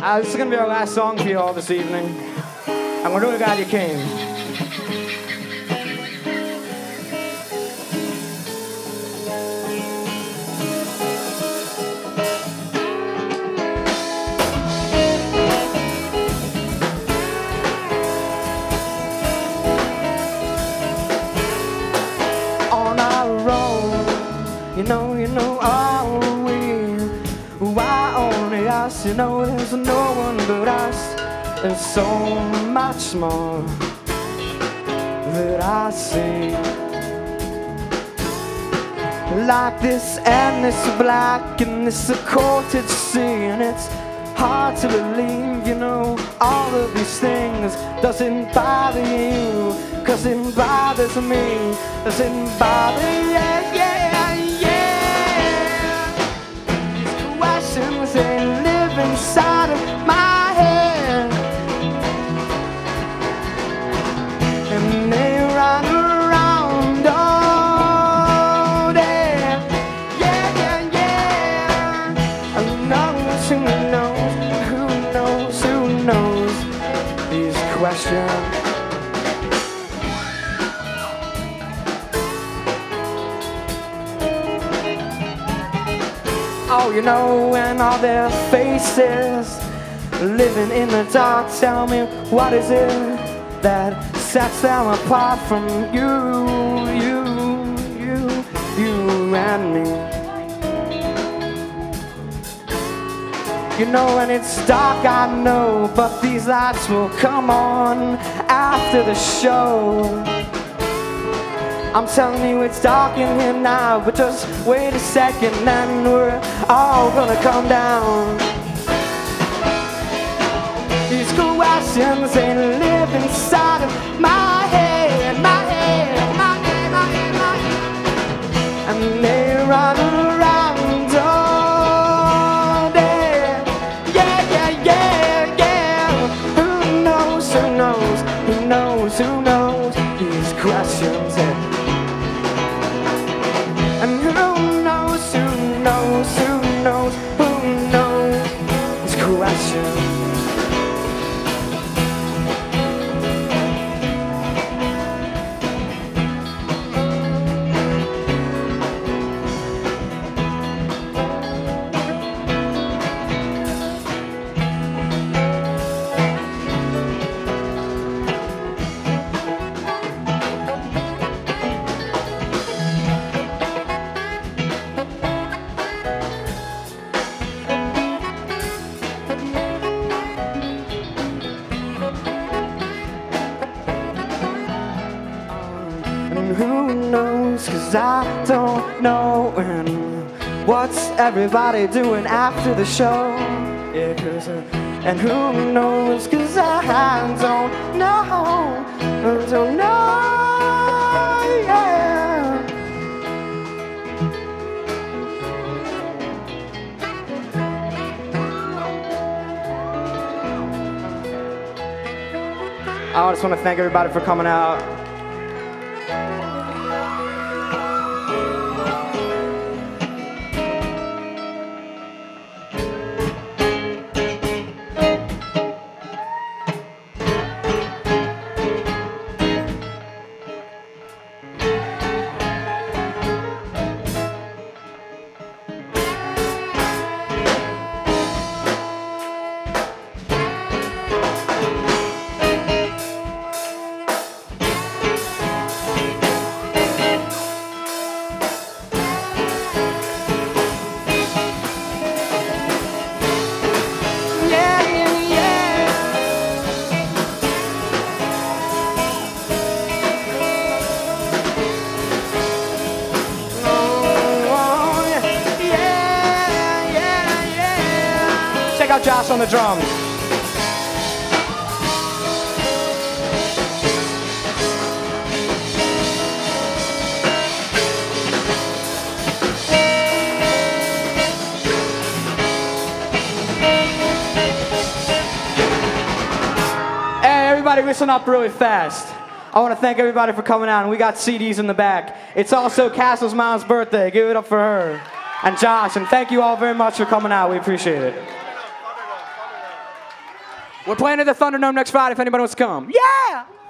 This is gonna be our last song for you all this evening, and we're really glad you came. On our own, you know, are we? Why only us? You know, there's no one but us. There's so much more that I see. Like this endless black and this occulted sea, and it's hard to believe, you know, all of these things doesn't bother you, 'cause it bothers me. Doesn't bother, yeah, yeah, yeah. These questions, they live inside of my head, and they run around all day. Yeah, yeah, yeah. Who knows, who knows these questions. Oh, you know, and all their faces living in the dark. Tell me, what is it that sets them apart from you and me? You know, and it's dark, I know, but these lights will come on after the show. I'm telling you it's dark in here now, but just wait a second and we're all gonna come down. These questions, they live inside of my head, my head, my head, my head, my head. And they run around all day. Yeah, yeah, yeah, yeah. Who knows, who knows, who knows, who knows these questions, yeah. And who knows, who knows, who knows, who knows these questions. And who knows, 'cause I don't know. And what's everybody doing after the show? Yeah, 'cause and who knows, 'cause I don't know. I don't know, yeah. I just want to thank everybody for coming out. Check out Josh on the drums. Hey, everybody, listen up really fast. I want to thank everybody for coming out, and we got CDs in the back. It's also Castle's mom's birthday. Give it up for her. And Josh, and thank you all very much for coming out. We appreciate it. We're playing at the Thunderdome next Friday if anybody wants to come. Yeah!